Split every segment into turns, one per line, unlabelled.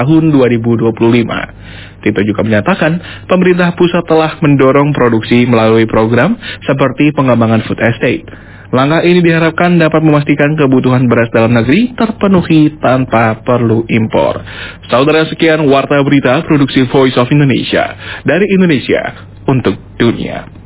tahun 2025. Tito juga menyatakan pemerintah pusat telah mendorong produksi melalui program seperti pengembangan food estate. Langkah ini diharapkan dapat memastikan kebutuhan beras dalam negeri terpenuhi tanpa perlu impor. Saudara, sekian Warta Berita Produksi Voice of Indonesia dari Indonesia untuk dunia.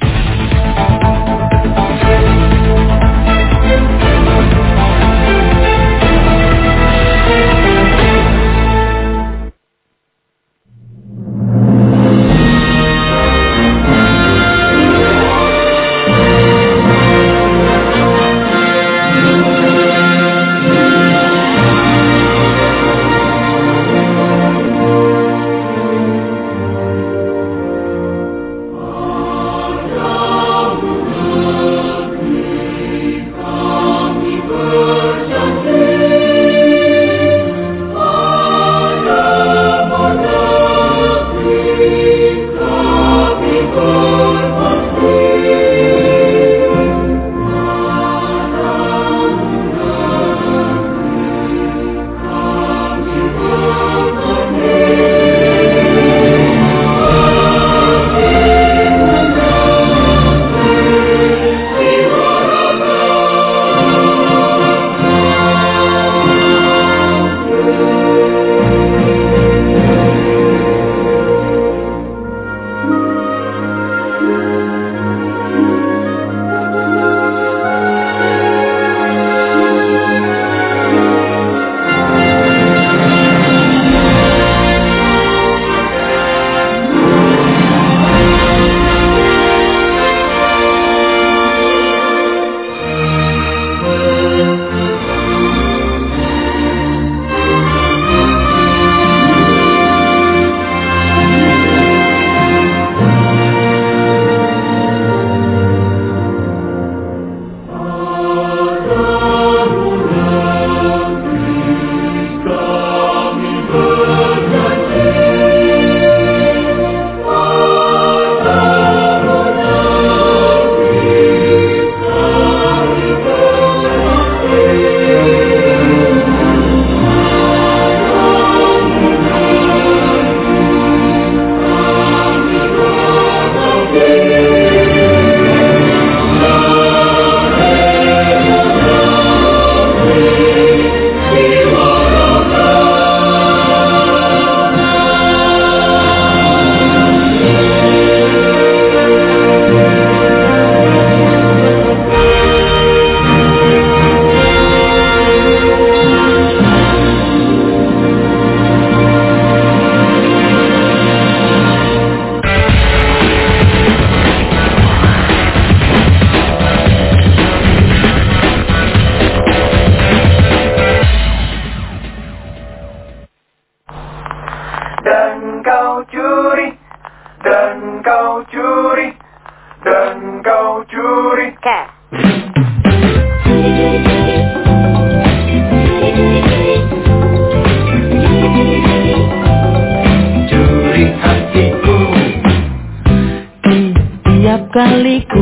Kali ku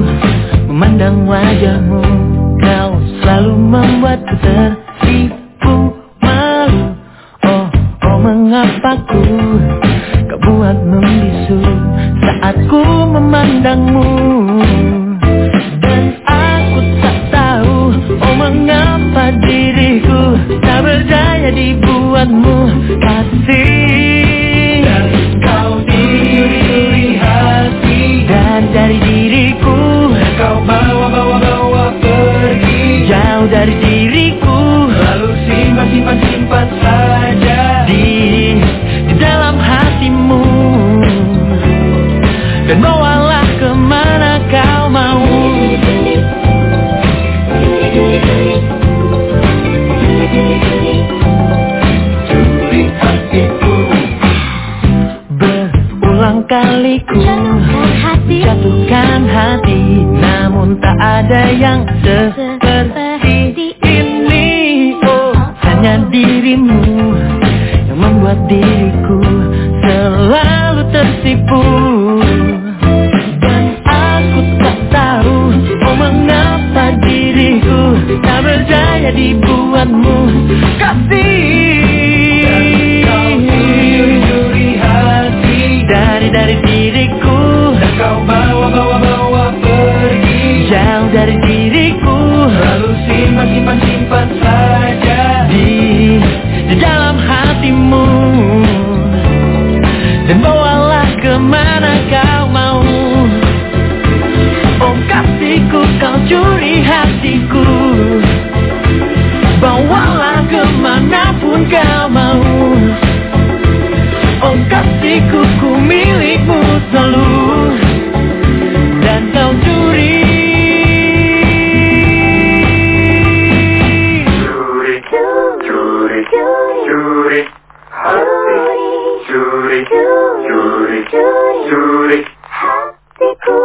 memandang wajahmu, kau selalu membuatku tertipu malu. Oh, oh mengapa kau buat membisu saat ku memandangmu. Dan aku tak tahu, oh mengapa diriku tak berdaya dibuatmu kasih. Dan kau diri hati dari diriku, kau bawa pergi jauh dari diriku, lalu simpan saja di dalam hatimu, dan bawalah kemana kau mau. Curi hatiku, berulang kali ku jatuhkan hati, namun tak ada yang seperti ini. Oh, hanya dirimu yang membuat diriku selalu tertipu. Dan aku tak tahu, oh mengapa diriku tak berdaya dibuatmu kasih. hatimu dan bawalah kemana kau mau. Oh kasihku, kau curi hatiku, bawalah kemanapun kau mau. Oh kasihku, ku milikmu selalu, dan kau curi.
Curi hati, curi hatiku,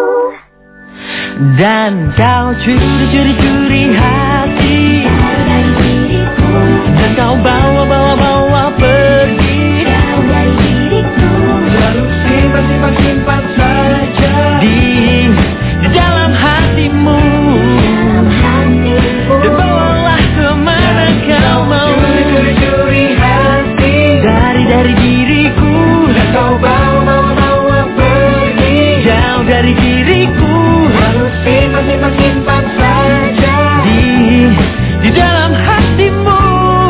dan kau curi hati, dan kau bawa pergi lalu simpan saja di dalam hatimu, dan bawalah kemana kau mau. Dari diriku, dan kau bawa pergi jauh dari diriku, lalu simpan saja di dalam hatimu,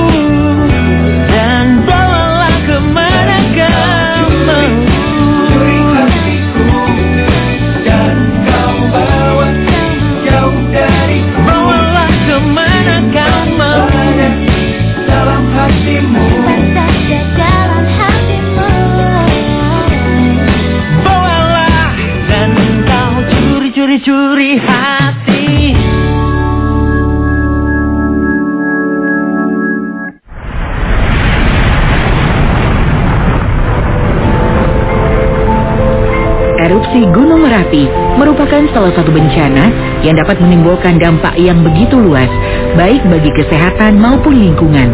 dan bawalah kemana kau mau. Curi hatiku, dan kau bawa jauh dariku, bawalah kemana kau mau. Dalam hatimu, curi hati.
Erupsi Gunung Merapi merupakan salah satu bencana yang dapat menimbulkan dampak yang begitu luas, baik bagi kesehatan maupun lingkungan.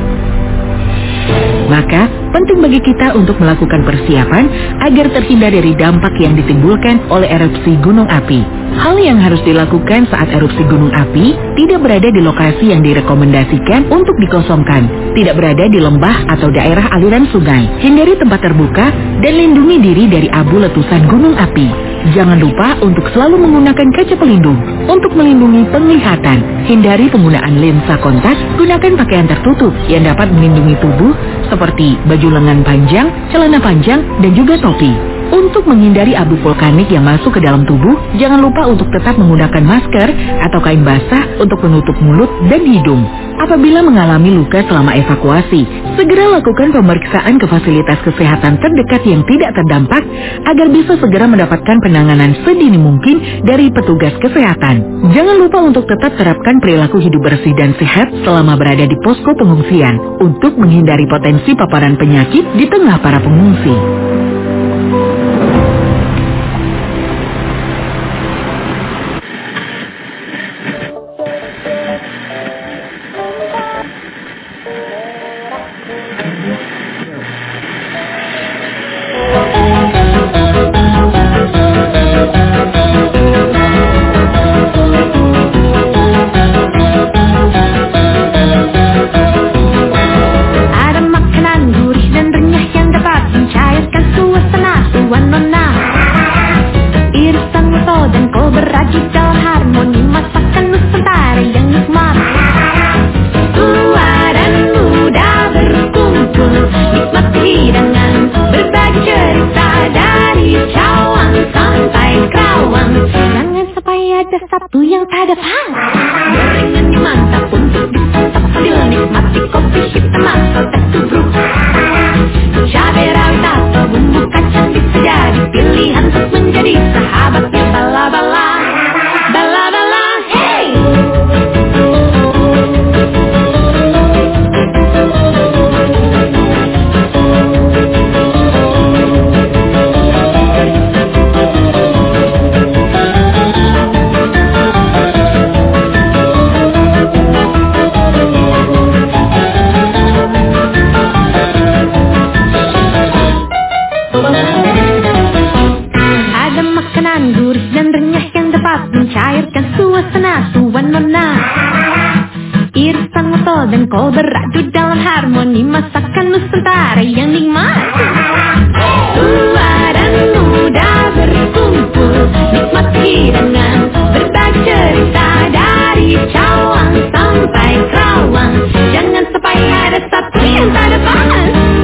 Maka, penting bagi kita untuk melakukan persiapan agar terhindar dari dampak yang ditimbulkan oleh erupsi gunung api. Hal yang harus dilakukan saat erupsi gunung api, tidak berada di lokasi yang direkomendasikan untuk dikosongkan, tidak berada di lembah atau daerah aliran sungai, hindari tempat terbuka, dan lindungi diri dari abu letusan gunung api. Jangan lupa untuk selalu menggunakan kaca pelindung untuk melindungi penglihatan. Hindari penggunaan lensa kontak, gunakan pakaian tertutup yang dapat melindungi tubuh seperti baju lengan panjang, celana panjang, dan juga topi. Untuk menghindari abu vulkanik yang masuk ke dalam tubuh, jangan lupa untuk tetap menggunakan masker atau kain basah untuk menutup mulut dan hidung. Apabila mengalami luka selama evakuasi, segera lakukan pemeriksaan ke fasilitas kesehatan terdekat yang tidak terdampak agar bisa segera mendapatkan penanganan sedini mungkin dari petugas kesehatan. Jangan lupa untuk tetap terapkan perilaku hidup bersih dan sehat selama berada di posko pengungsian untuk menghindari potensi paparan penyakit di tengah para pengungsi.
Satu yang tak dapat gorengan yang mantap untuk disantap sambil nikmati kopi hitam atau teh tubruk. Cabai rawit atau bumbu kacang bisa jadi pilihan untuk menjadi sahabatnya bala-bala. Bala-bala, hey! Irisan wortel dan kol beradu dalam harmoni, masakan Nusantara yang nikmat. Tua dan muda berkumpul, nikmat hidangan, berbagi cerita dari Cawang sampai Kerawang. Jangan sampai ada satu yang tak dapat.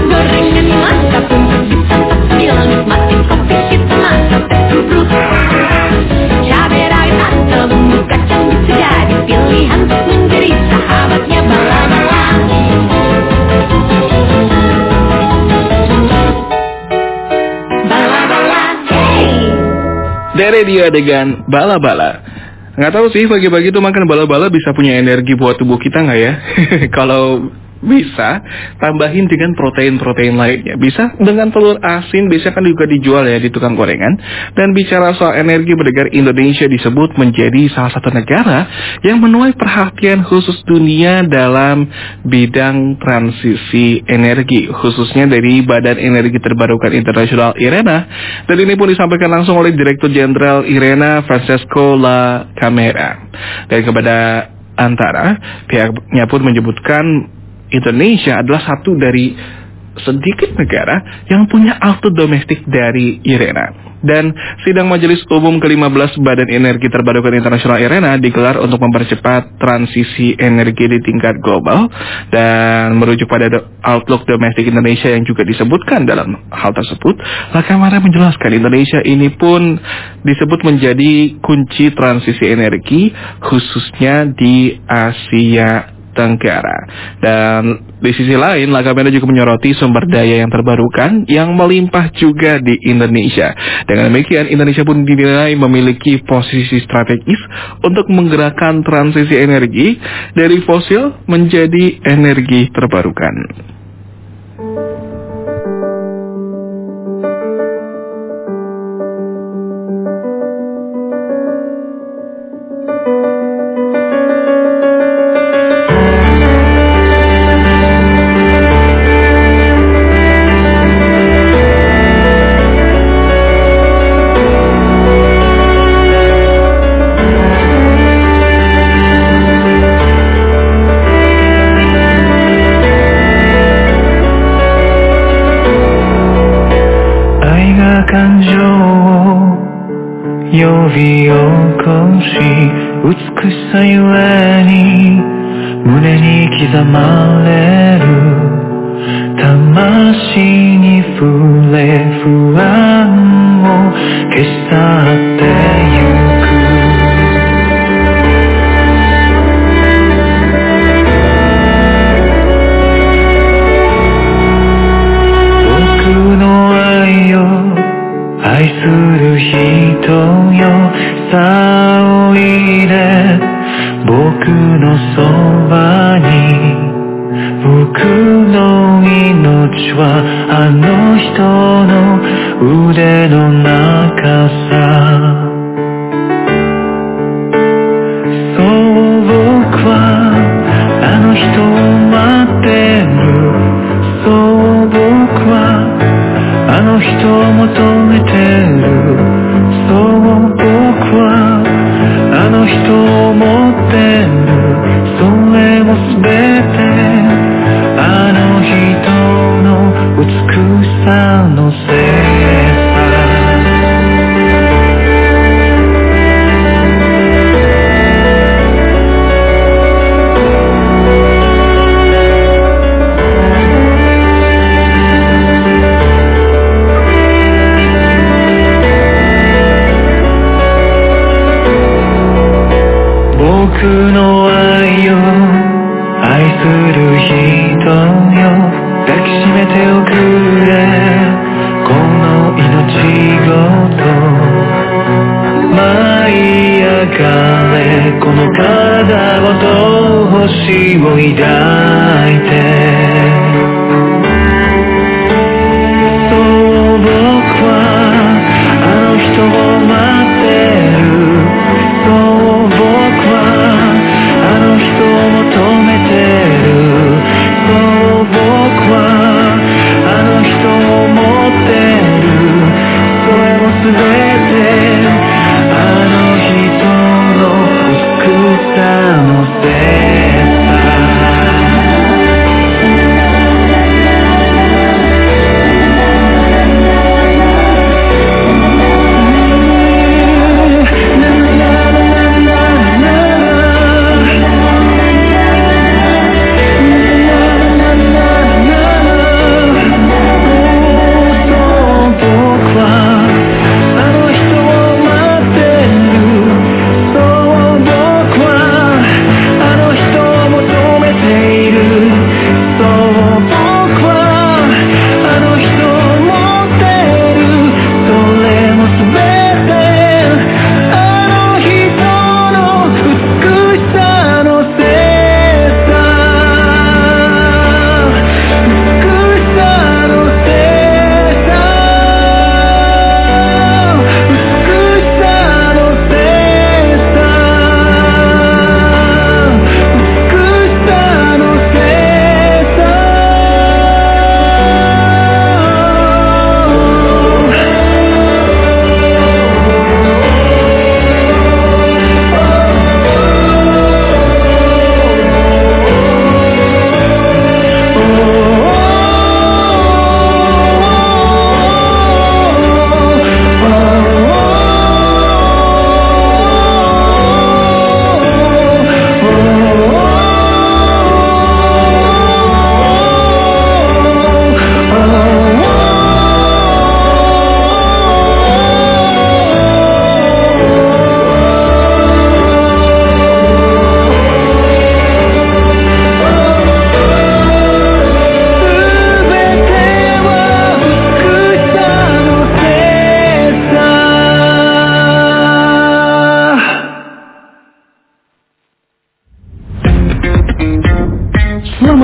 Dari dia dengan bala-bala. Nggak tahu sih, pagi-pagi tuh makan bala-bala bisa punya energi buat tubuh kita nggak ya? Kalau bisa, tambahin dengan protein-protein lainnya. Bisa dengan telur asin, bisa kan juga dijual ya di tukang gorengan. Dan bicara soal energi berdegar, Indonesia disebut menjadi salah satu negara yang menuai perhatian khusus dunia dalam bidang transisi energi, khususnya dari Badan Energi Terbarukan Internasional IRENA. Dan ini pun disampaikan langsung oleh Direktur Jenderal IRENA, Francesco La Camera. Dan kepada Antara, pihaknya pun menyebutkan Indonesia adalah satu dari sedikit negara yang punya auto domestik dari IRENA. Dan sidang Majelis Umum ke-15 Badan Energi Terbarukan Internasional IRENA digelar untuk mempercepat transisi energi di tingkat global. Dan merujuk pada outlook domestik Indonesia yang juga disebutkan dalam hal tersebut, La Camara menjelaskan Indonesia ini pun disebut menjadi kunci transisi energi khususnya di Asia Tenggara. Dan di sisi lain, La Camera juga menyoroti sumber daya yang terbarukan yang melimpah juga di Indonesia. Dengan demikian, Indonesia pun dinilai memiliki posisi strategis untuk menggerakkan transisi energi dari fosil menjadi energi terbarukan.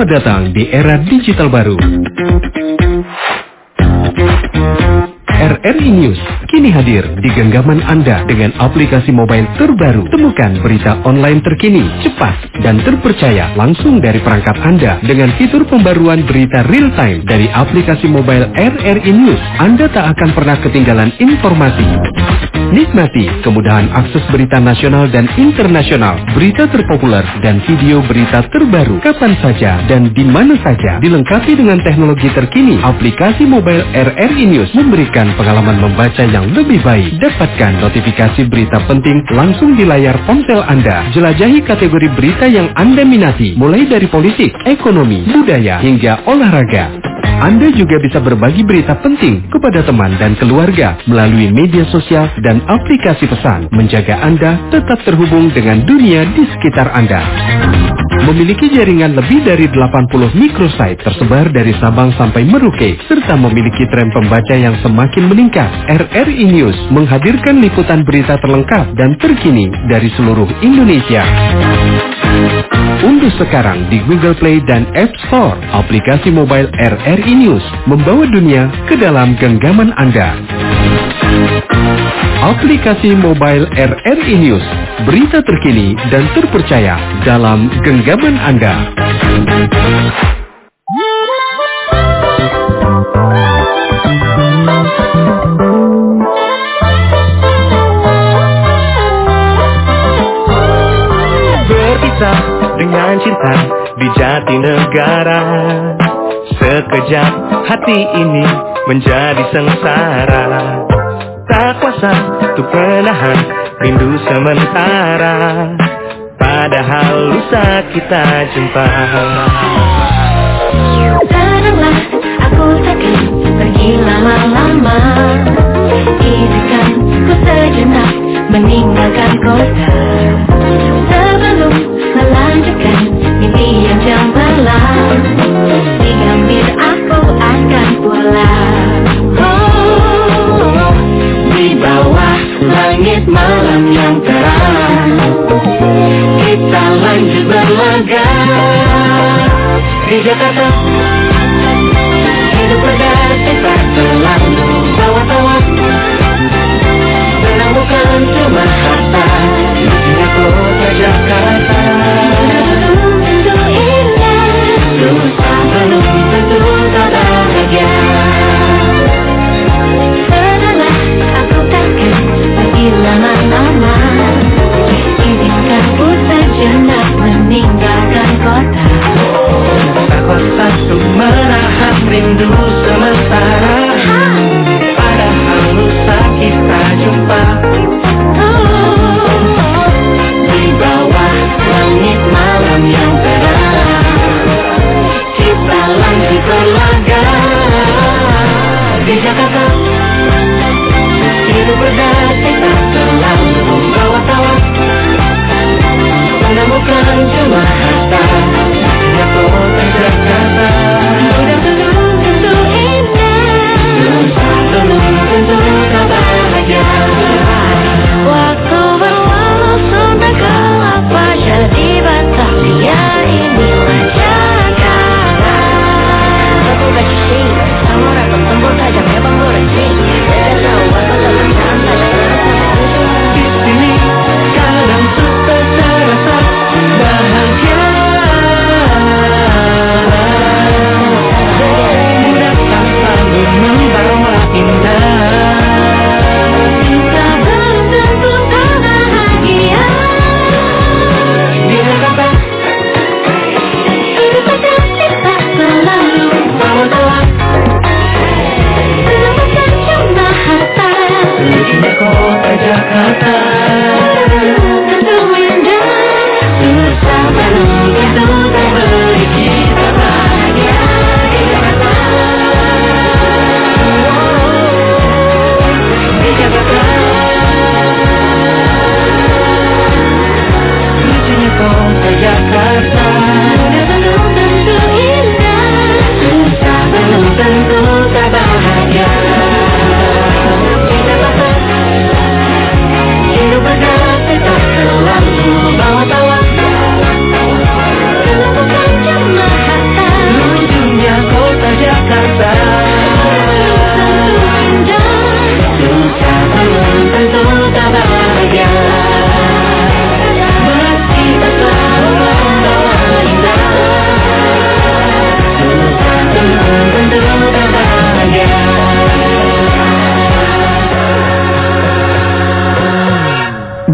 Selamat datang di era digital baru. RRI News kini hadir di genggaman Anda dengan aplikasi mobile terbaru. Temukan berita online terkini, cepat, dan terpercaya langsung dari perangkat Anda dengan fitur pembaruan berita real time dari aplikasi mobile RRI News. Anda tak akan pernah ketinggalan informasi. Nikmati kemudahan akses berita nasional dan internasional, berita terpopuler, dan video berita terbaru kapan saja dan di mana saja. Dilengkapi dengan teknologi terkini, aplikasi mobile RRI News memberikan pengalaman membaca yang lebih baik. Dapatkan notifikasi berita penting langsung di layar ponsel Anda. Jelajahi kategori berita yang Anda minati, mulai dari politik, ekonomi, budaya, hingga olahraga. Anda juga bisa berbagi berita penting kepada teman dan keluarga melalui media sosial dan aplikasi pesan, menjaga Anda tetap terhubung dengan dunia di sekitar Anda. Memiliki jaringan lebih dari 80 microsite tersebar dari Sabang sampai Merauke, serta memiliki tren pembaca yang semakin meningkat. RRI News menghadirkan liputan berita terlengkap dan terkini dari seluruh Indonesia. Unduh sekarang di Google Play dan App Store aplikasi mobile RRI News, membawa dunia ke dalam genggaman Anda. Aplikasi mobile RRI News, berita terkini dan terpercaya dalam genggaman Anda.
Berpisah dengan cinta di Jatinegara, sekejap hati ini menjadi sengsara. Tak kuasa untuk menahan rindu sementara, padahal lusa kita jumpa.
Tenanglah, aku takkan pergi lama-lama. Izinkan ku sejenak meninggalkan kota, sebelum melanjutkan mimpi yang cemerlang. Di gambir aku akan pulang. Oh, di bawah langit malam yang terang, kita lanjut berlaga di Jakarta. Hidup berdasi tak selalu tawa-tawa, senang bukan cuma harta, hingga kota Jakarta. Belum tentu indah, susah belum tentu tak bahagia. Tenanglah, aku takkan pergi lama-lama. Izinkan ku sejenak meninggalkan kota.
Tak kuasa untuk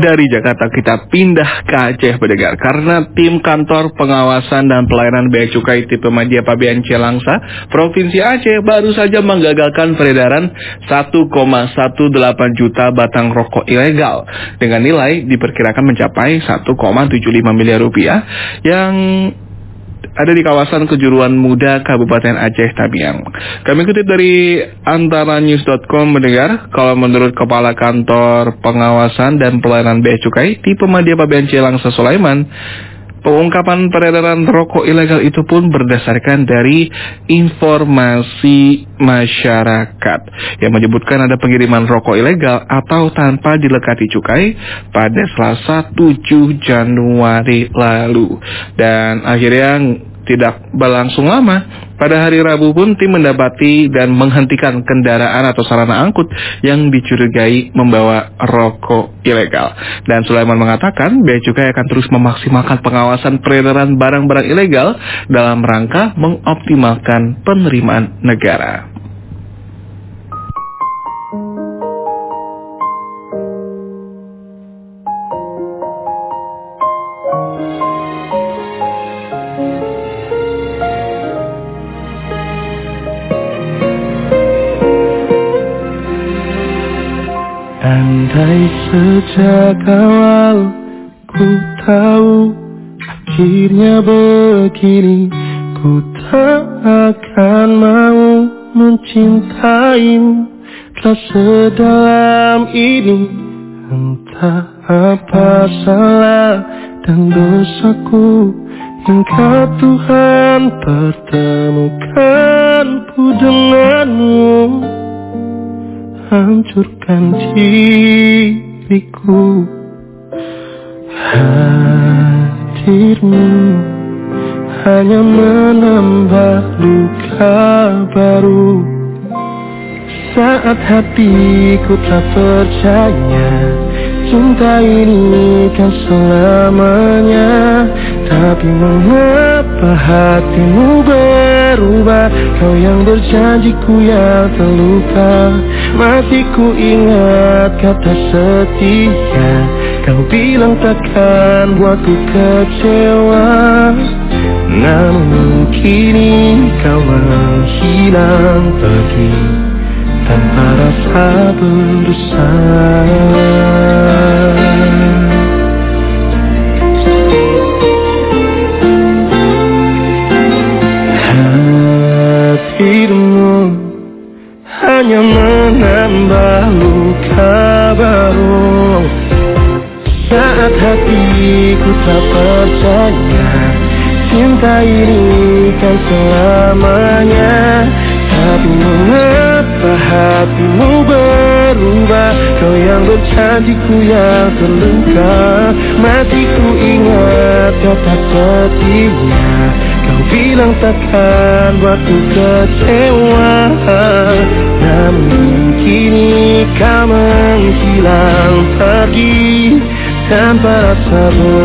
Dari Jakarta kita pindah ke Aceh pendengar, karena tim kantor pengawasan dan pelayanan Bea Cukai tipe Madya Pabean Celangsa Provinsi Aceh baru saja menggagalkan peredaran 1,18 juta batang rokok ilegal dengan nilai diperkirakan mencapai 1,75 miliar rupiah yang ada di kawasan Kejuruan Muda Kabupaten Aceh Tamiang. Kami kutip dari antaranews.com mendengar, kalau menurut Kepala Kantor Pengawasan dan Pelayanan Bea Cukai tipe Madya Pabean Celangsa Sulaiman, pengungkapan peredaran rokok ilegal itu pun berdasarkan dari informasi masyarakat yang menyebutkan ada pengiriman rokok ilegal atau tanpa dilekati cukai pada Selasa 7 Januari lalu. Dan akhirnya tidak berlangsung lama. Pada hari Rabu pun tim mendapati dan menghentikan kendaraan atau sarana angkut yang dicurigai membawa rokok ilegal. Dan Sulaiman mengatakan Bea Cukai akan terus memaksimalkan pengawasan peredaran barang-barang ilegal dalam rangka mengoptimalkan penerimaan negara.
Andai sejak awal ku tahu akhirnya begini, ku tak akan mau mencintaimu telah sedalam ini. Entah apa salah dan dosaku hingga Tuhan pertemukanku denganmu. Hancurkan diriku, hadirmu hanya menambah luka baru. Saat hatiku tak percaya cinta ini kan selamanya, tapi mengapa hatimu berubah? Kau yang berjanjiku yang terluka, masih ku ingat kata setia. Kau bilang takkan buatku kecewa, namun kini kau menghilang pergi tanpa rasa bersalah. Hadirmu hanya menambah luka baru. Saat hatiku tak percaya cinta ini kan selamanya, tapi mengapa hatimu berubah? Kau yang berjanjiku yang terluka, masih ku ingat kata setia. Kau bilang takkan buatku kecewa, namun kini kau menghilang pergi tanpa rasa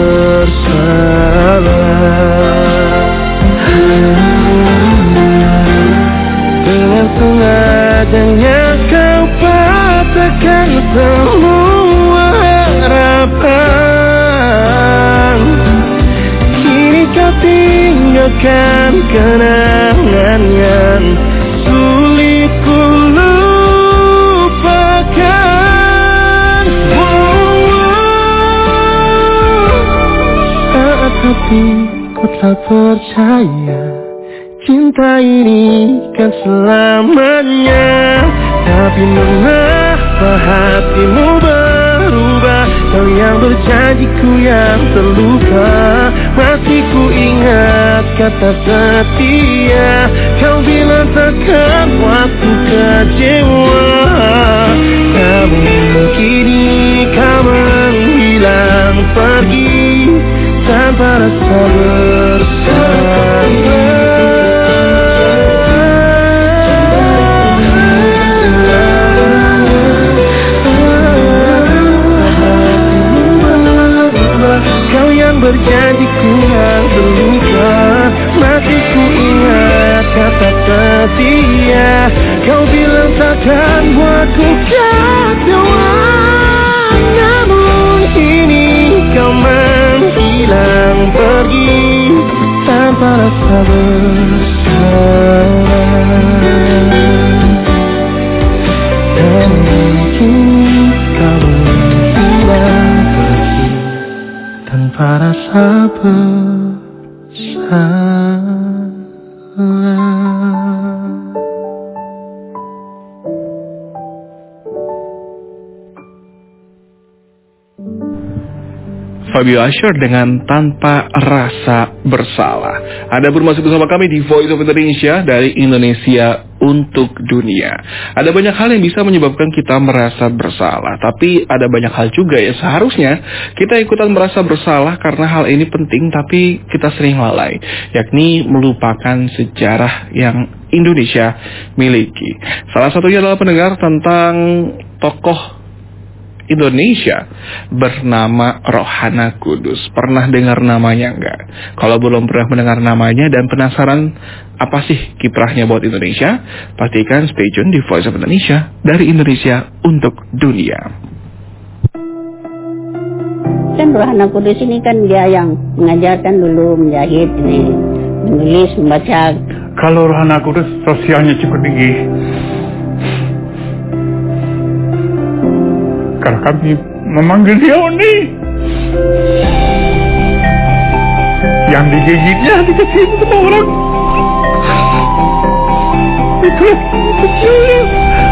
bersalah. Dengan sengajanya kau patahkan semua harapan. Kini kau tinggalkan kenangan yang sulit ku lupakan. Saat hatiku tak percaya cinta ini kan selamanya, tapi mengapa hatimu berubah? Kau yang berjanjiku yang terluka, masih ku ingat kata setia. Kau bilang takkan buatku kecewa, namun kini kau menghilang pergi tanpa rasa bersalah. Berjanjiku yang terluka, masih ku ingat kata setia. Kau bilang takkan buatku kecewa, namun menghilang pergi tanpa rasa bersalah. Dan mungkin kau menghilang pergi tanpa rasa bersalah.
Fabio Asher dengan Tanpa Rasa Bersalah. Anda masih bersama kami di Voice of Indonesia dari Indonesia untuk Dunia. Ada banyak hal yang bisa menyebabkan kita merasa bersalah, tapi ada banyak hal juga ya seharusnya kita ikutan merasa bersalah karena hal ini penting tapi kita sering lalai, yakni melupakan sejarah yang Indonesia miliki. Salah satunya adalah pendengar tentang tokoh Indonesia bernama Rohana Kudus. Pernah dengar namanya enggak? Kalau belum pernah mendengar namanya dan penasaran apa sih kiprahnya buat Indonesia, pastikan stay tune di Voice of Indonesia dari Indonesia untuk Dunia.
Kan Rohana Kudus ini kan dia yang mengajarkan dulu menjahit, ini menulis, membaca.
Kalau Rohana Kudus sosialnya cukup tinggi. Karena kami memanggil dia Oni. Yang digigitnya dikasih sama orang. Itu kecil.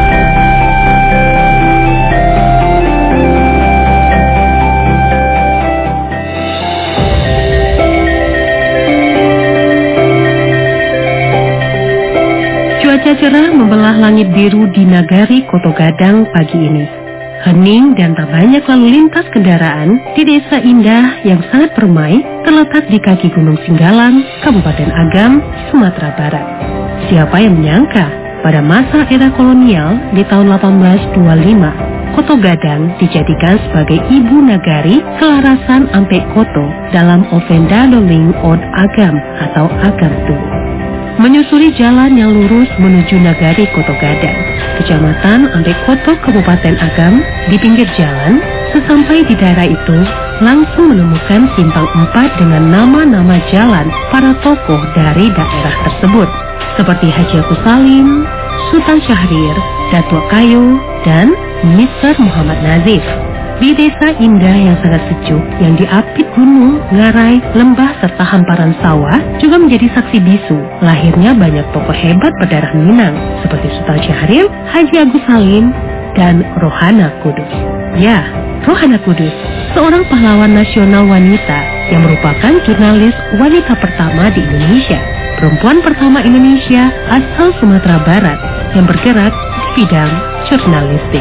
Cuaca cerah membelah langit biru di Nagari Koto Gadang pagi ini. Hening dan tak banyak lalu lintas kendaraan di desa indah yang sangat permai terletak di kaki Gunung Singgalang, Kabupaten Agam, Sumatera Barat. Siapa yang menyangka pada masa era kolonial di tahun 1825, Koto Gadang dijadikan sebagai ibu nagari kelarasan Ampek Koto dalam Ovendado Ling Od Agam atau Agam Tua. Menyusuri jalan yang lurus menuju Nagari Koto Gadang, Kecamatan Ampek Koto, Kabupaten Agam, di pinggir jalan, sesampai di daerah itu, langsung menemukan simpang 4 dengan nama-nama jalan para tokoh dari daerah tersebut, seperti Haji Agus Salim, Sultan Syahrir, Datuk Kayu, dan Mr. Muhammad Nazif. Di desa indah yang sangat sejuk, yang diapit gunung, ngarai, lembah, serta hamparan sawah, juga menjadi saksi bisu lahirnya banyak tokoh hebat berdarah Minang, seperti Sultan Syahrir, Haji Agus Salim, dan Rohana Kudus. Ya, Rohana Kudus, seorang pahlawan nasional wanita yang merupakan jurnalis wanita pertama di Indonesia, perempuan pertama Indonesia asal Sumatera Barat yang bergerak di bidang jurnalistik.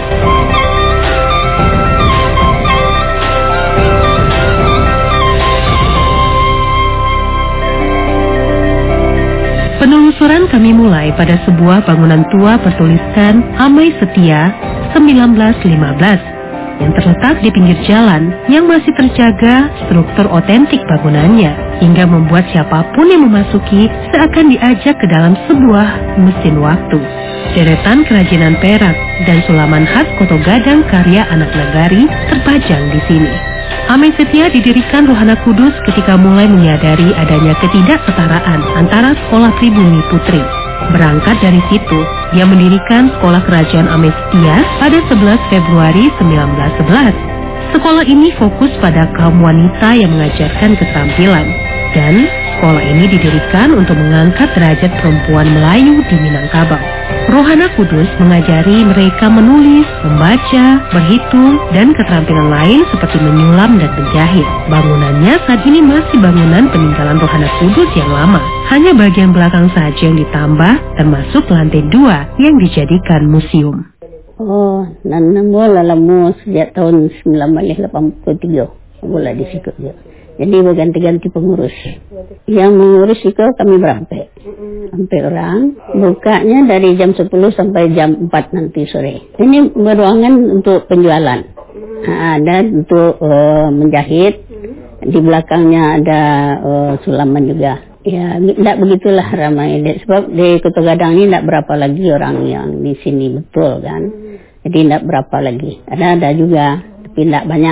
Penelusuran kami mulai pada sebuah bangunan tua bertuliskan Amai Setia 1915 yang terletak di pinggir jalan yang masih terjaga struktur otentik bangunannya hingga membuat siapapun yang memasuki seakan diajak ke dalam sebuah mesin waktu. Deretan kerajinan perak dan sulaman khas Koto Gadang karya anak nagari terpajang di sini. Amai Setia didirikan Rohana Kudus ketika mulai menyadari adanya ketidaksetaraan antara sekolah pribumi putri. Berangkat dari situ, dia mendirikan Sekolah Kerajaan Amai Setia pada 11 Februari 1911. Sekolah ini fokus pada kaum wanita yang mengajarkan keterampilan, dan sekolah ini didirikan untuk mengangkat derajat perempuan Melayu di Minangkabau. Rohana Kudus mengajari mereka menulis, membaca, berhitung, dan keterampilan lain seperti menyulam dan menjahit. Bangunannya saat ini masih bangunan peninggalan Rohana Kudus yang lama. Hanya bagian belakang saja yang ditambah, termasuk lantai 2 yang dijadikan museum.
Oh, bola lama sejak tahun 1983. Bola di situ juga. Jadi berganti-ganti pengurus. Yang mengurus itu kami berapa? Sampai orang. Bukanya dari jam 10 sampai jam 4 nanti sore. Ini beruangan untuk penjualan. Ada untuk menjahit. Di belakangnya ada sulaman juga. Ya, tidak begitulah ramai. Sebab di Koto Gadang ini tidak berapa lagi orang yang di sini betul kan. Jadi tidak berapa lagi. Ada juga, tapi tidak banyak.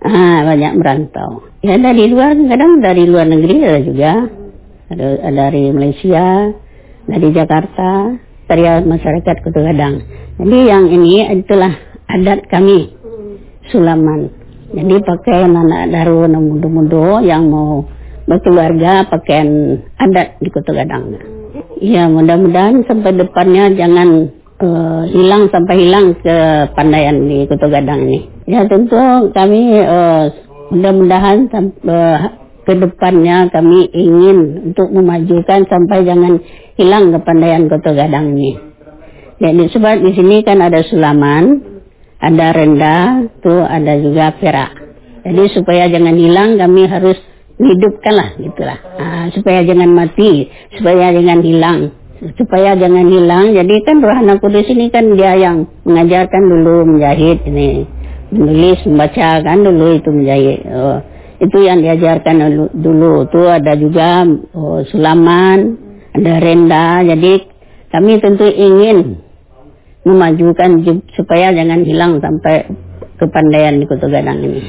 Banyak merantau. Ya dari luar, kadang dari luar negeri ada juga. Ada dari Malaysia, dari Jakarta, dari masyarakat Kota Gadang. Jadi yang ini itulah adat kami, sulaman. Jadi pakaian anak darun muda-muda yang mau berkeluarga pakaian adat di Kota Gadang. Ya mudah-mudahan sampai depannya jangan sampai hilang kepandaian di Kota Gadang ini. Ya tentu kami mudah-mudahan ke depannya kami ingin untuk memajukan sampai jangan hilang kepandaian Kota Gadang ini. Jadi sebab di sini kan ada sulaman, ada renda, tuh ada juga perak. Jadi supaya jangan hilang kami harus hidupkanlah gitulah. Supaya jangan mati, supaya jangan hilang. Supaya jangan hilang. Jadi kan Rohana Kudus ini kan dia yang mengajarkan dulu menjahit ini, menulis, membaca kan dulu itu menjahit. Itu yang diajarkan dulu. Itu ada juga sulaman, ada renda. Jadi kami tentu ingin memajukan supaya jangan hilang sampai kepandaian di Kota Gadang ini.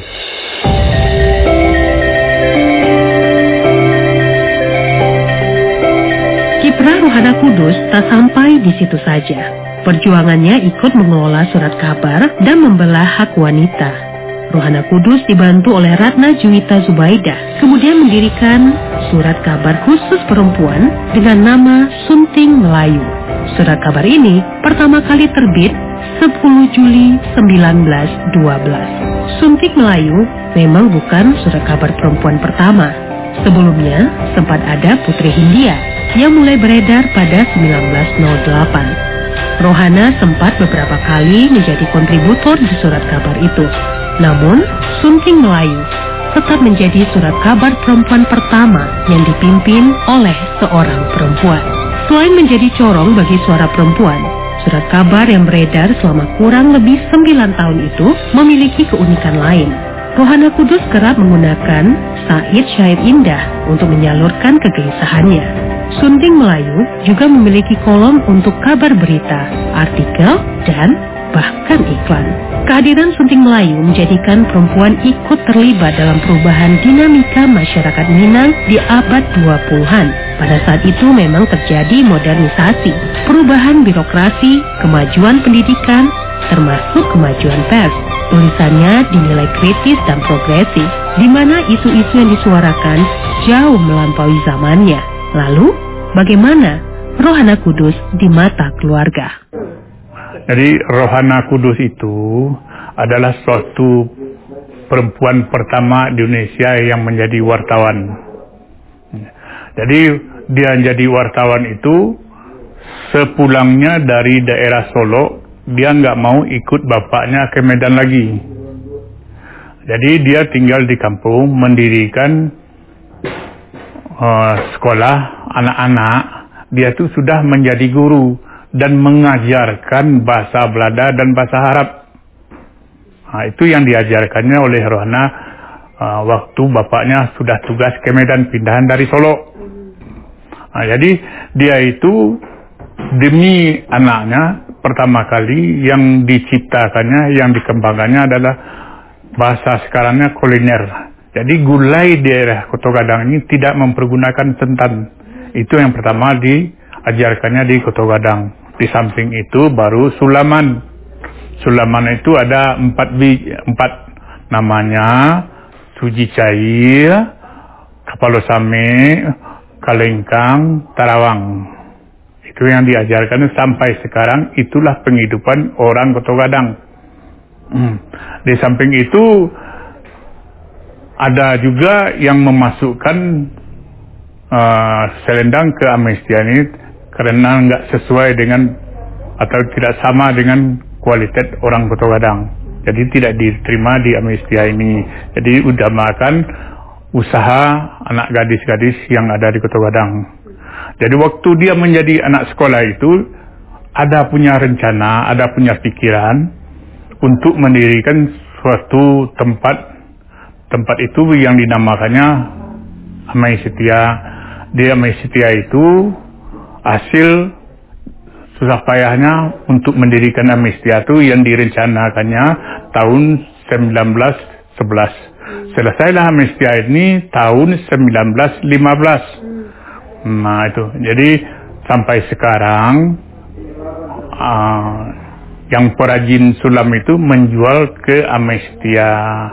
Kiprah Rohana Kudus tak sampai di situ saja. Perjuangannya ikut mengelola surat kabar dan membelah hak wanita. Rohana Kudus dibantu oleh Ratna Juwita Zubaidah, kemudian mendirikan surat kabar khusus perempuan dengan nama Sunting Melayu. Surat kabar ini pertama kali terbit 10 Juli 1912. Sunting Melayu memang bukan surat kabar perempuan pertama. Sebelumnya sempat ada Putri Hindia yang mulai beredar pada 1908. Rohana sempat beberapa kali menjadi kontributor di surat kabar itu. Namun, Sunting Melayu tetap menjadi surat kabar perempuan pertama yang dipimpin oleh seorang perempuan. Selain menjadi corong bagi suara perempuan, surat kabar yang beredar selama kurang lebih 9 tahun itu memiliki keunikan lain. Rohana Kudus kerap menggunakan syair-syair indah untuk menyalurkan kegelisahannya. Sunting Melayu juga memiliki kolom untuk kabar berita, artikel, dan bahkan iklan. Kehadiran Sunting Melayu menjadikan perempuan ikut terlibat dalam perubahan dinamika masyarakat Minang di abad 20-an. Pada saat itu memang terjadi modernisasi, perubahan birokrasi, kemajuan pendidikan, termasuk kemajuan pers. Tulisannya dinilai kritis dan progresif, di mana isu-isu yang disuarakan jauh melampaui zamannya. Lalu, bagaimana Rohana Kudus di mata keluarga?
Jadi Rohana Kudus itu adalah suatu perempuan pertama di Indonesia yang menjadi wartawan. Jadi dia jadi wartawan itu sepulangnya dari daerah Solo, dia nggak mau ikut bapaknya ke Medan lagi. Jadi dia tinggal di kampung, mendirikan sekolah anak-anak. Dia tuh sudah menjadi guru dan mengajarkan bahasa Belanda dan bahasa Arab. Itu yang diajarkannya oleh Rohana waktu bapaknya sudah tugas ke Medan, pindahan dari Solo. Jadi dia itu demi anaknya pertama kali yang diciptakannya, yang dikembangkannya adalah bahasa sekarangnya kuliner. Jadi gulai di daerah Kota Gadang ini tidak mempergunakan santan. Itu yang pertama diajarkannya di Kota Gadang. Di samping itu baru sulaman. Sulaman itu ada 4 namanya, suji cair, kapalo same, kalengkang, tarawang. Itu yang diajarkan sampai sekarang, itulah penghidupan orang Kota Gadang. Di samping itu ada juga yang memasukkan selendang ke amnestia ini karena nggak sesuai dengan atau tidak sama dengan kualitas orang Kota Gadang. Jadi tidak diterima di amnestia ini. Jadi utamakan usaha anak gadis-gadis yang ada di Kota Gadang. Jadi waktu dia menjadi anak sekolah itu ada punya rencana, ada punya pikiran untuk mendirikan suatu tempat itu yang dinamakannya Amai Setia. Di Amai Setia itu hasil susah payahnya untuk mendirikan Amai Setia itu yang direncanakannya tahun Selesailah amnestia ini tahun 1915. Nah itu, jadi sampai sekarang yang perajin sulam itu menjual ke amnestia.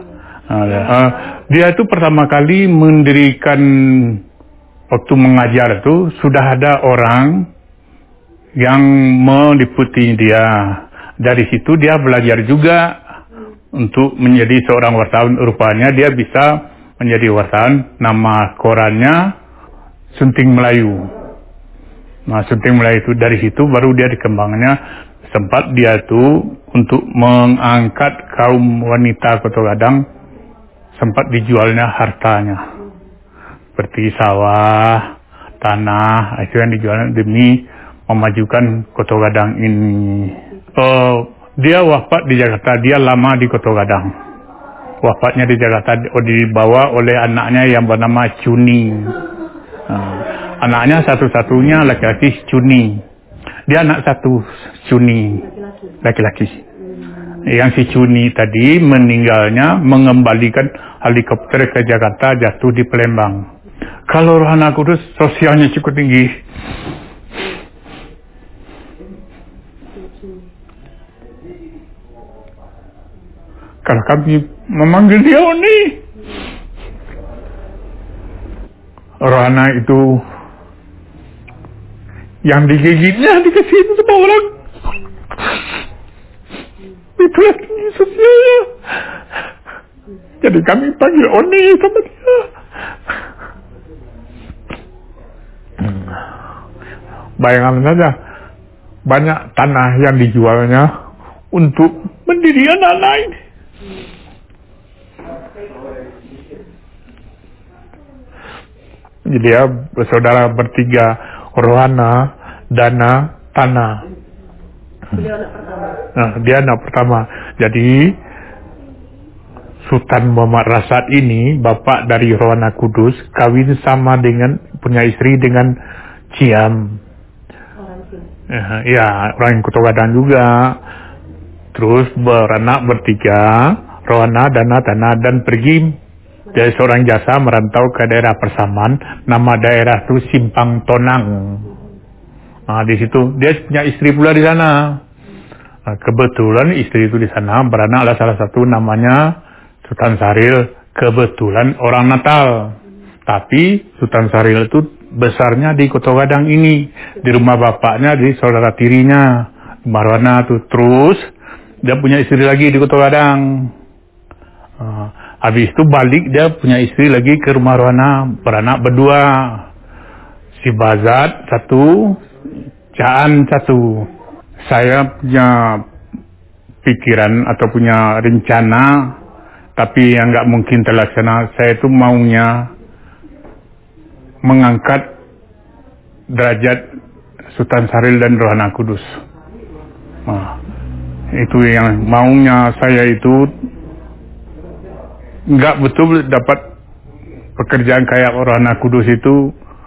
Dia itu pertama kali mendirikan, waktu mengajar itu sudah ada orang yang meliputi dia. Dari situ dia belajar juga untuk menjadi seorang wartawan. Rupanya dia bisa menjadi wartawan. Nama korannya Sunting Melayu. Nah, Sunting Melayu itu dari situ baru dia dikembangnya. Sempat dia tuh untuk mengangkat kaum wanita Kota Gadang, sempat dijualnya hartanya. Seperti sawah, tanah, itu yang dijualnya demi memajukan Kota Gadang ini. Dia wafat di Jakarta, dia lama di Kota Gadang. Wafatnya di Jakarta, dibawa oleh anaknya yang bernama Cuni. Anaknya satu-satunya laki-laki Cuni. Dia anak satu Cuni, laki-laki. Yang si Cuni tadi meninggalnya mengembalikan helikopter ke Jakarta, jatuh di Palembang. Kalau Rohana Kudus sosialnya cukup tinggi. Kalau kami memanggil dia Oni, Rohana itu yang digigitnya dikasihin sama orang. Itulah tinggi sosialnya. Jadi kami panggil Oni sama dia. Bayangan saja, banyak tanah yang dijualnya untuk mendiri anak-anak ini. Jadi dia bersaudara bertiga, Rohana, Dana, Tana. Dia anak pertama. Jadi Sultan Muhammad Rasad ini, bapak dari Rohana Kudus, kawin sama dengan, punya istri dengan Ciam. Ya, orang Kota Gadang juga. Terus beranak bertiga, Rohana, Dana, Tana, dan pergi dari seorang jasa merantau ke daerah Persaman. Nama daerah itu Simpang Tonang. Nah, di situ dia punya istri pula di sana. Nah, kebetulan istri itu di sana beranaklah salah satu namanya Sultan Syaril. Kebetulan orang Natal. Tapi Sultan Syaril itu besarnya di Kota Gadang ini. Di rumah bapaknya, di saudara tirinya. Marwana tuh. Terus dia punya istri lagi di Kota Gadang. Habis itu balik dia punya istri lagi ke rumah Rohana, beranak berdua. Si Bazat satu, Caan satu. Saya punya pikiran atau punya rencana, tapi yang nggak mungkin terlaksana. Saya itu maunya mengangkat derajat Sultan Syaril dan Rohana Kudus. Nah, itu yang maunya saya itu. Enggak betul dapat pekerjaan kayak Rohana Kudus itu,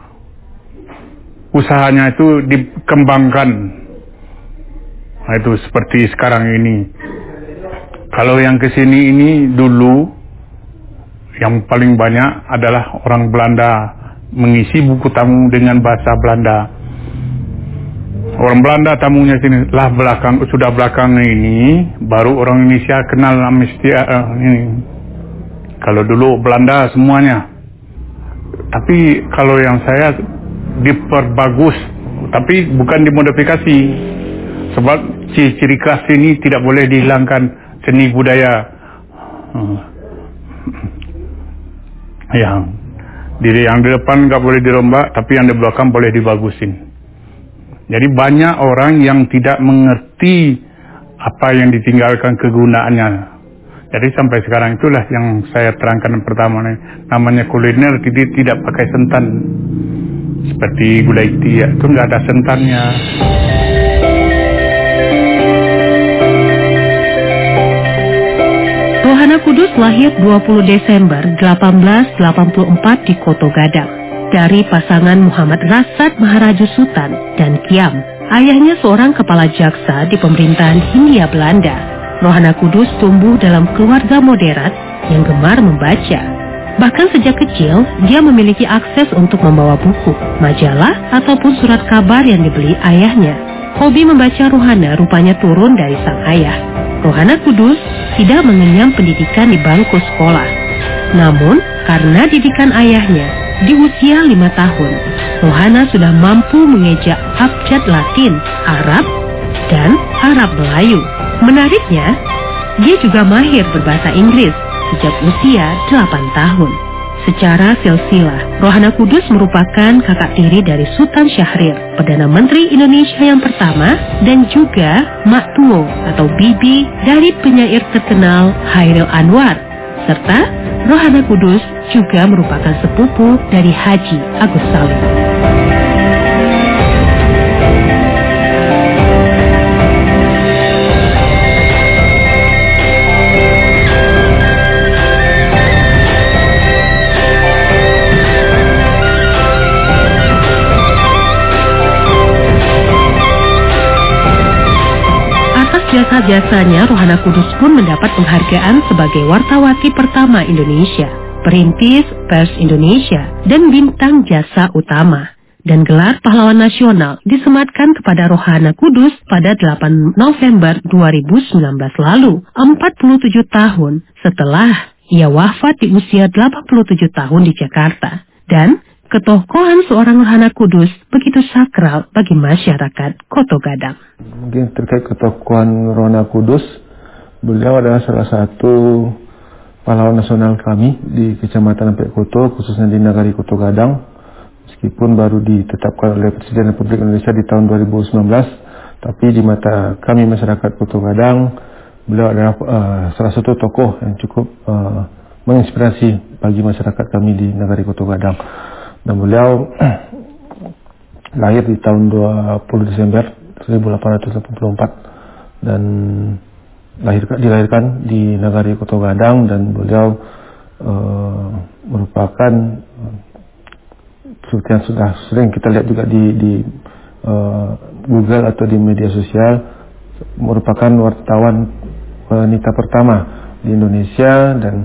usahanya itu dikembangkan. Nah, itu seperti sekarang ini. Kalau yang kesini ini dulu yang paling banyak adalah orang Belanda mengisi buku tamu dengan bahasa Belanda. Orang Belanda tamunya sini lah sudah belakang ini baru orang Indonesia kenal amnestia ini. Kalau dulu Belanda semuanya. Tapi kalau yang saya diperbagus, tapi bukan dimodifikasi. Sebab ciri khas ini tidak boleh dihilangkan, seni budaya. Yang di depan nggak boleh dirombak, tapi yang di belakang boleh dibagusin. Jadi banyak orang yang tidak mengerti apa yang ditinggalkan kegunaannya. Jadi sampai sekarang itulah yang saya terangkan pertama nih. Namanya kuliner tidak pakai santan. Seperti gulai tiak itu nggak ada santannya.
Rohana Kudus lahir 20 Desember 1884 di Koto Gadang. Dari pasangan Muhammad Rasad Maharaju Sultan dan Kiam. Ayahnya seorang kepala jaksa di pemerintahan Hindia Belanda. Rohana Kudus tumbuh dalam keluarga moderat yang gemar membaca. Bahkan sejak kecil, dia memiliki akses untuk membawa buku, majalah, ataupun surat kabar yang dibeli ayahnya. Hobi membaca Rohana rupanya turun dari sang ayah. Rohana Kudus tidak mengenyam pendidikan di bangku sekolah. Namun, karena didikan ayahnya, di usia 5 tahun, Rohana sudah mampu mengejak abjad Latin, Arab, dan Arab Melayu. Menariknya, dia juga mahir berbahasa Inggris sejak usia 8 tahun. Secara silsilah, Rohana Kudus merupakan kakak tiri dari Sultan Syahrir, Perdana Menteri Indonesia yang pertama, dan juga Mak Tuo atau Bibi dari penyair terkenal Hairil Anwar. Serta Rohana Kudus juga merupakan sepupu dari Haji Agus Salim. Jasa-jasanya, Rohana Kudus pun mendapat penghargaan sebagai wartawati pertama Indonesia, perintis pers Indonesia, dan bintang jasa utama. Dan gelar pahlawan nasional disematkan kepada Rohana Kudus pada 8 November 2019 lalu, 47 tahun setelah ia wafat di usia 87 tahun di Jakarta. Dan ketokohan seorang Rohana Kudus begitu sakral bagi masyarakat Koto Gadang.
Mungkin terkait ketokohan Rohana Kudus, beliau adalah salah satu pahlawan nasional kami di Kecamatan Ampek Koto, khususnya di Nagari Koto Gadang. Meskipun baru ditetapkan oleh Presiden Republik Indonesia di tahun 2019, tapi di mata kami masyarakat Koto Gadang, beliau adalah salah satu tokoh yang cukup menginspirasi bagi masyarakat kami di Nagari Koto Gadang. Dan beliau lahir di tahun 20 Desember 1884 dan dilahirkan di Nagari Koto Gadang, dan beliau merupakan seperti yang sudah sering kita lihat juga di Google atau di media sosial, merupakan wartawan wanita pertama di Indonesia dan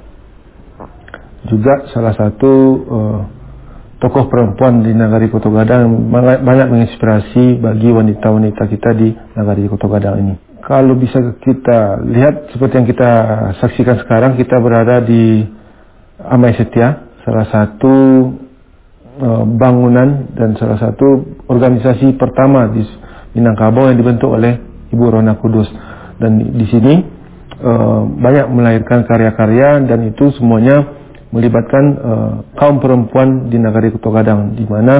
juga salah satu tokoh perempuan di Nagari Koto Gadang, banyak menginspirasi bagi wanita-wanita kita di Nagari Koto Gadang ini. Kalau bisa kita lihat seperti yang kita saksikan sekarang, kita berada di Amai Setia, salah satu bangunan dan salah satu organisasi pertama di Minangkabau yang dibentuk oleh Ibu Rohana Kudus. Dan di sini banyak melahirkan karya-karya, dan itu semuanya melibatkan kaum perempuan di Nagari Koto Gadang, di mana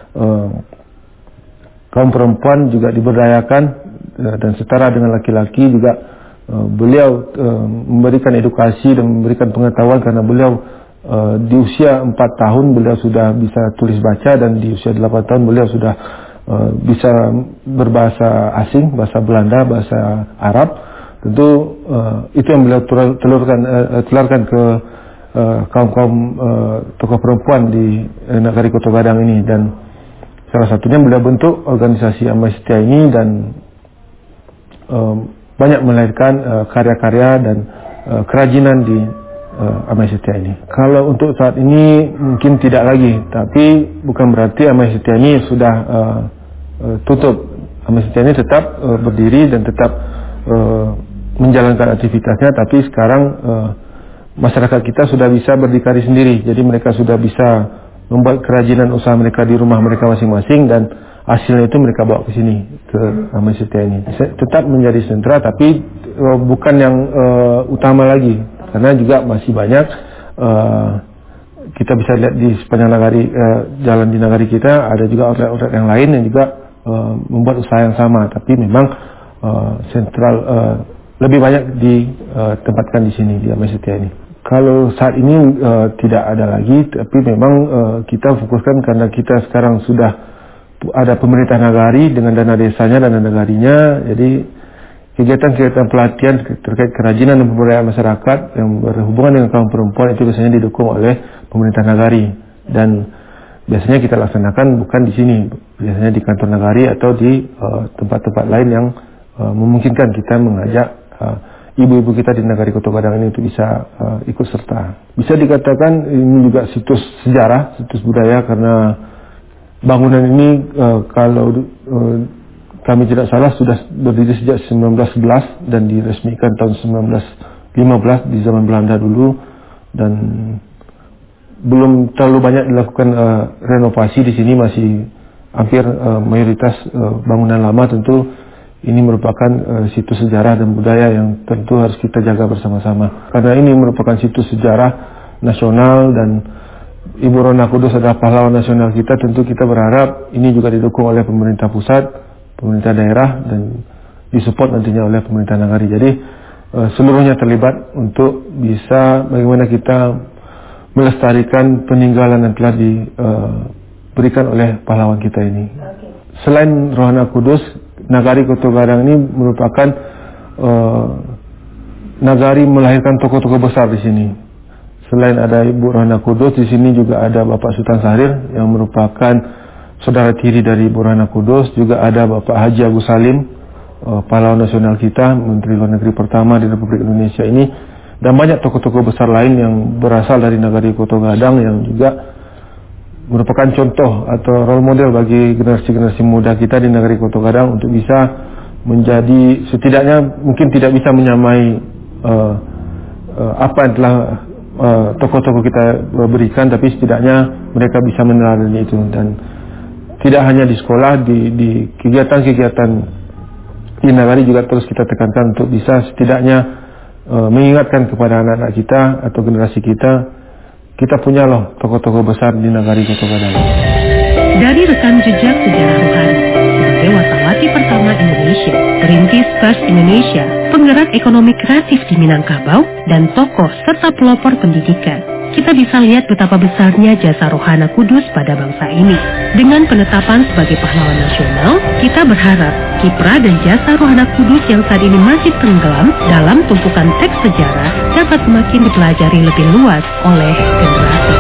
kaum perempuan juga diberdayakan dan setara dengan laki-laki juga. Beliau memberikan edukasi dan memberikan pengetahuan, karena beliau di usia 4 tahun beliau sudah bisa tulis baca, dan di usia 8 tahun beliau sudah bisa berbahasa asing, bahasa Belanda, bahasa Arab. Tentu itu yang beliau tularkan ke kaum-kaum tokoh perempuan di Nagari Koto Gadang ini. Dan salah satunya beliau bentuk organisasi Amai Setia ini, dan banyak melahirkan karya-karya dan kerajinan di Amai Setia ini. Kalau untuk saat ini mungkin tidak lagi, tapi bukan berarti Amai Setia ini sudah tutup. Amai Setia ini tetap berdiri dan tetap menjalankan aktivitasnya, tapi sekarang masyarakat kita sudah bisa berdikari sendiri. Jadi mereka sudah bisa membuat kerajinan usaha mereka di rumah mereka masing-masing, dan hasilnya itu mereka bawa ke sini, ke Amai Setia ini. Tetap menjadi sentra, tapi bukan yang utama lagi, karena juga masih banyak kita bisa lihat di sepanjang nagari, jalan di nagari kita ada juga outlet-outlet yang lain yang juga membuat usaha yang sama, tapi memang sentral lebih banyak ditempatkan di sini, di Amai Setia ini. Kalau saat ini tidak ada lagi, tapi memang kita fokuskan karena kita sekarang sudah ada pemerintah nagari dengan dana desanya dan dana nagarinya. Jadi kegiatan-kegiatan pelatihan terkait kerajinan dan pemberdayaan masyarakat yang berhubungan dengan kaum perempuan itu biasanya didukung oleh pemerintah nagari, dan biasanya kita laksanakan bukan di sini, biasanya di kantor nagari atau di tempat-tempat lain yang memungkinkan kita mengajak ibu-ibu kita di Nagari Koto Gadang ini untuk bisa ikut serta. Bisa dikatakan ini juga situs sejarah, situs budaya, karena bangunan ini kalau kami tidak salah sudah berdiri sejak 1911 dan diresmikan tahun 1915 di zaman Belanda dulu, dan belum terlalu banyak dilakukan renovasi di sini, masih hampir mayoritas bangunan lama. Tentu ini merupakan situs sejarah dan budaya yang tentu harus kita jaga bersama-sama. Karena ini merupakan situs sejarah nasional dan Ibu Rona Kudus adalah pahlawan nasional kita. Tentu kita berharap ini juga didukung oleh pemerintah pusat, pemerintah daerah, dan disupport nantinya oleh pemerintah Nagari. Jadi seluruhnya terlibat untuk bisa bagaimana kita melestarikan peninggalan yang telah diberikan oleh pahlawan kita ini. Selain Rohana Kudus, Nagari Koto Gadang ini merupakan nagari melahirkan tokoh-tokoh besar di sini. Selain ada Ibu Rohana Kudus, di sini juga ada Bapak Sultan Syahrir yang merupakan saudara tiri dari Ibu Rohana Kudus. Juga ada Bapak Haji Agus Salim, pahlawan nasional kita, Menteri Luar Negeri pertama di Republik Indonesia ini, dan banyak tokoh-tokoh besar lain yang berasal dari Nagari Koto Gadang yang juga merupakan contoh atau role model bagi generasi-generasi muda kita di Nagari Koto Gadang untuk bisa menjadi, setidaknya mungkin tidak bisa menyamai apa yang telah tokoh-tokoh kita berikan, tapi setidaknya mereka bisa meneladani itu. Dan tidak hanya di sekolah, di kegiatan-kegiatan di Nagari juga terus kita tekankan untuk bisa setidaknya mengingatkan kepada anak-anak kita atau generasi kita punya loh tokoh-tokoh besar di Nagari Koto Gadang.
Dari rekam jejak sejarah rohani sebagai wasawati pertama Indonesia, perintis pers Indonesia, penggerak ekonomi kreatif di Minangkabau, dan tokoh serta pelopor pendidikan, kita bisa lihat betapa besarnya jasa Rohana Kudus pada bangsa ini. Dengan penetapan sebagai pahlawan nasional, kita berharap kiprah dan jasa Rohana Kudus yang saat ini masih tenggelam dalam tumpukan teks sejarah dapat semakin dipelajari lebih luas oleh generasi.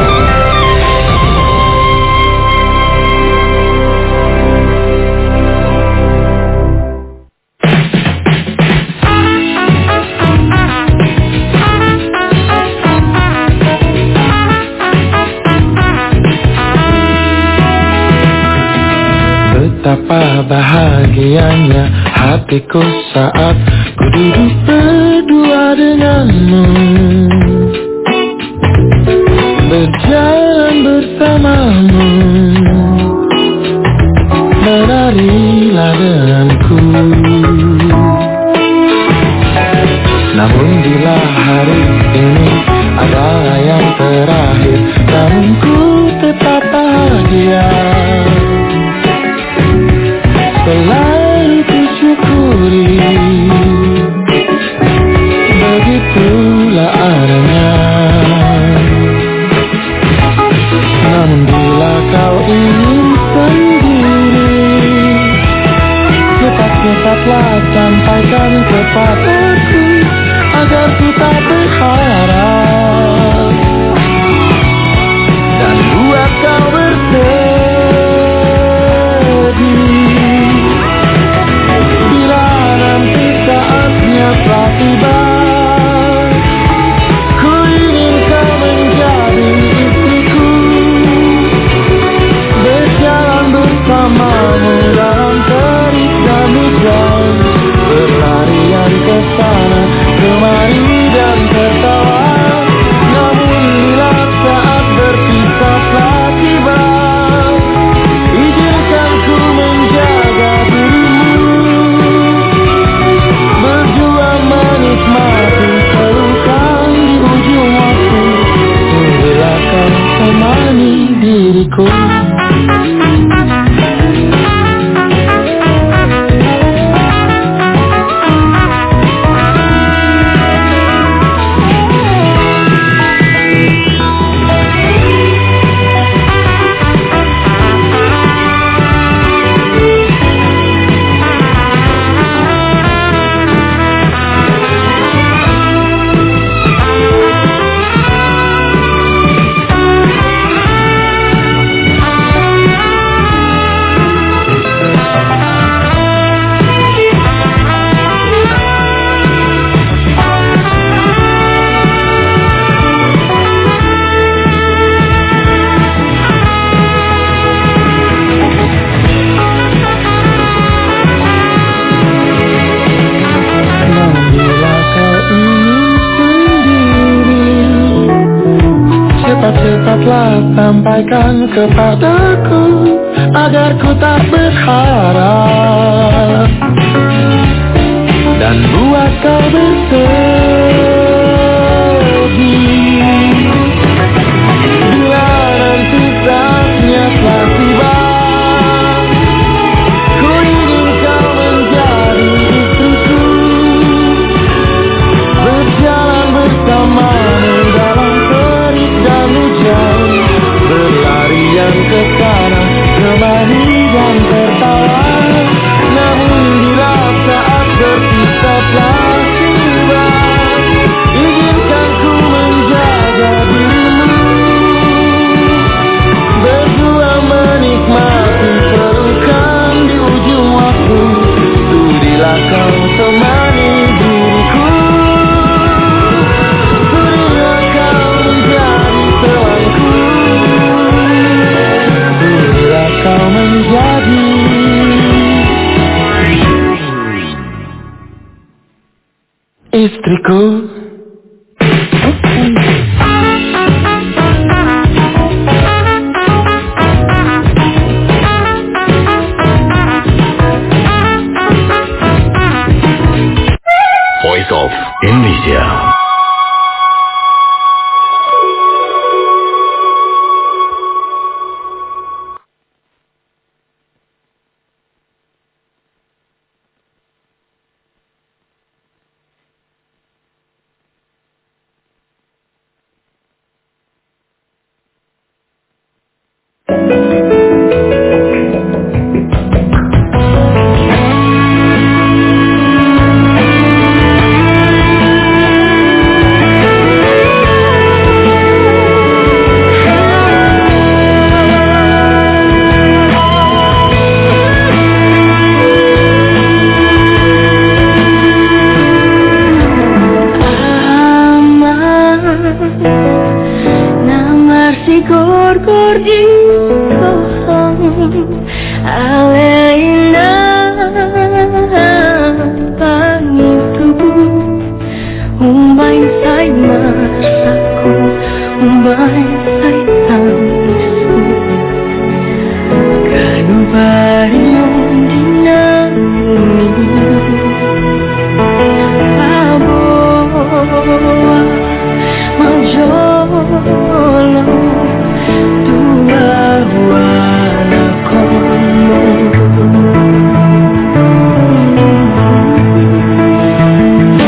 Betapa bahagianya hatiku saat ku duduk berdua denganmu, berjalan bersamamu, menarilah denganku. Namun bila hari ini adalah yang terakhir, namun ku tetap bahagia. Selalu kusyukuri, begitulah adanya. Namun bila telah sampaikan kepadaku agar ku tak berharap dan buat kau bersedih. Bila nanti saatnya telah tiba, ku ingin kau menjadi istriku, berjalan bersamamu dalam terik dan hujan, berlarian ke sana kemari dan tertawa. Namun bila saat berpisah telah tiba, izinkan ku menjaga dirimu, berdua menikmati pelukan di ujung waktu. Sudilah kau temani diriku, sudilah kau menjadi temanku, sudilah kau menjadi istriku.
Voice of Indonesia.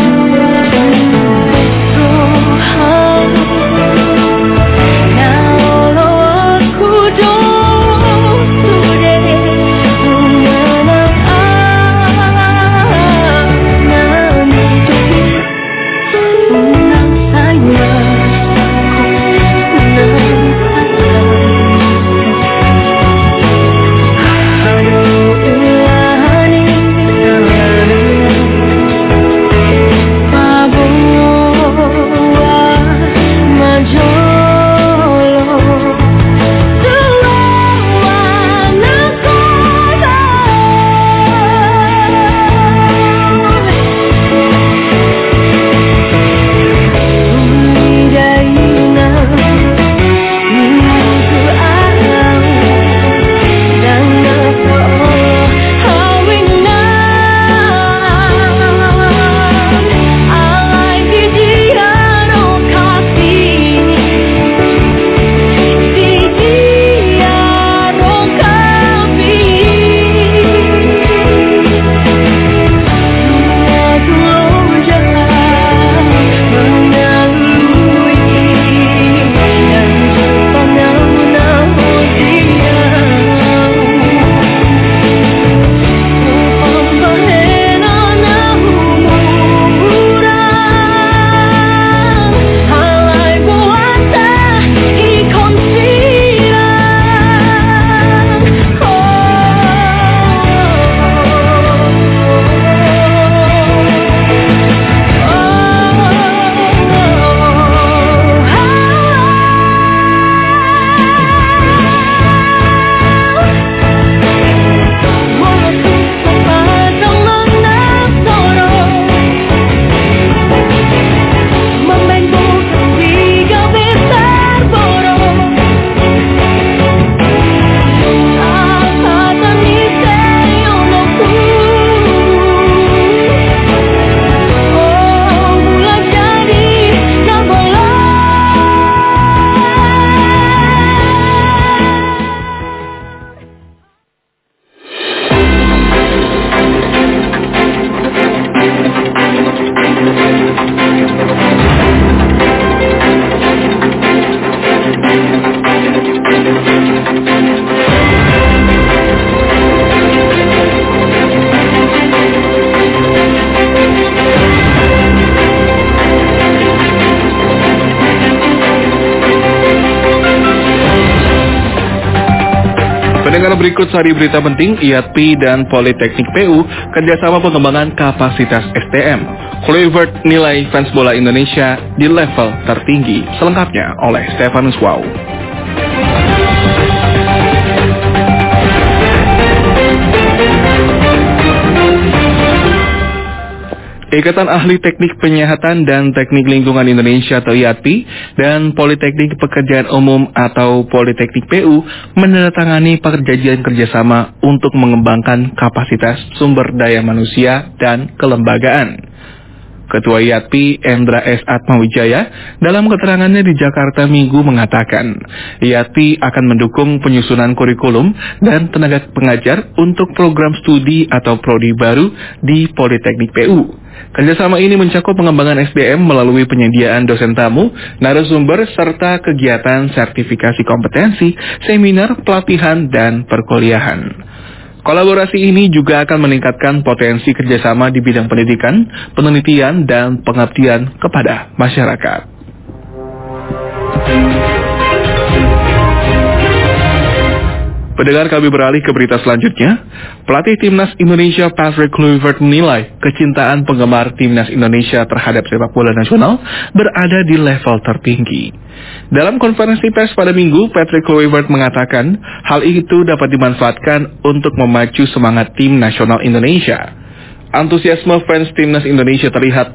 Now
berikut sari berita penting IATPI dan Politeknik PU kerjasama pengembangan kapasitas SDM. Kluivert nilai fans bola Indonesia di level tertinggi. Selengkapnya oleh Stefanus Wow. Ikatan Ahli Teknik Penyihatan dan Teknik Lingkungan Indonesia atau IATPI dan Politeknik Pekerjaan Umum atau Politeknik PU menandatangani perjanjian kerjasama untuk mengembangkan kapasitas sumber daya manusia dan kelembagaan. Ketua IATPI Endra S. Atmawijaya dalam keterangannya di Jakarta Minggu mengatakan, IATPI akan mendukung penyusunan kurikulum dan tenaga pengajar untuk program studi atau prodi baru di Politeknik PU. Kerjasama ini mencakup pengembangan SDM melalui penyediaan dosen tamu, narasumber, serta kegiatan sertifikasi kompetensi, seminar, pelatihan, dan perkuliahan. Kolaborasi ini juga akan meningkatkan potensi kerjasama di bidang pendidikan, penelitian, dan pengabdian kepada masyarakat. Pendengar, kami beralih ke berita selanjutnya. Pelatih Timnas Indonesia Patrick Kluivert menilai kecintaan penggemar Timnas Indonesia terhadap sepak bola nasional berada di level tertinggi. Dalam konferensi pers pada Minggu, Patrick Kluivert mengatakan hal itu dapat dimanfaatkan untuk memacu semangat tim nasional Indonesia. Antusiasme fans Timnas Indonesia terlihat